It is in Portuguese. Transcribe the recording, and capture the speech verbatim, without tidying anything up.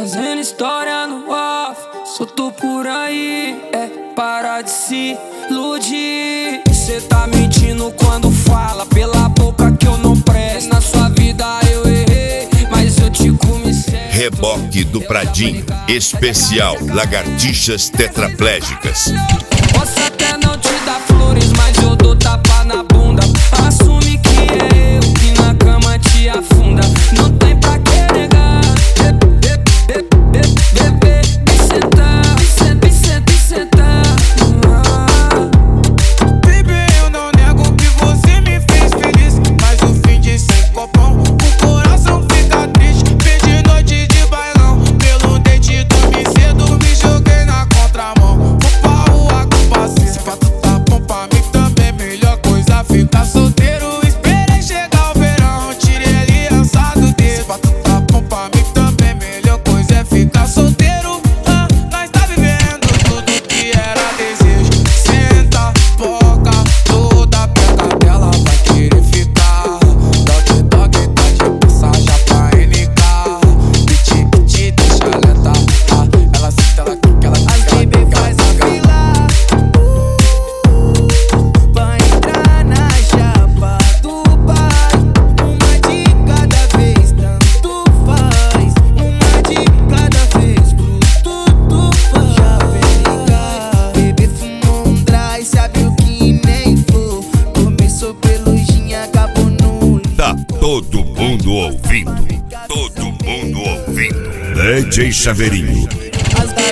Fazendo história no off, solto por aí, é para de se iludir. Cê tá mentindo quando fala pela boca que eu não presto. Na sua vida eu errei, mas eu te comi certo. Reboque do Pradinho, especial Lagartixas Tetraplégicas. Posso até não te dar flores, mas eu dou tapa na bunda. Assume que é eu que na cama te afunda. Não tem pra que negar. Bebê, me sentar, me senta, me senta, me sentar. Baby, eu não nego que você me fez feliz, mas o fim de sem copão, o coração fica triste. Perdi noite de bailão, pelo dente dormi cedo, me joguei na contramão. Vou pra rua com parceiro, se pra tu tá bom pra mim também, melhor coisa ficar solteiro. Esperei chegar o verão, tirei aliança do dedo. Se pra tu tá bom pra mim também, melhor coisa é ficar solteiro. Ah, nós tá vivendo tudo que era desejo. Senta, boca, toda perto dela vai querer ficar. Dog, dog, tá de passagem pra N K. Piti, piti, deixa lenta. Ah, ela senta, ela quica, ela quica, ela quica, Faz a fila pra entrar na chapa do pai. Uma de cada vez, tanto faz. Uma de cada vez, pro tudo faz. Já vem cá, bebê fumou um dry, sabe o que nem for. Começou pelujinha, acabou no Tá todo mundo ouvindo, todo mundo ouvindo. D J Chaveirinho. as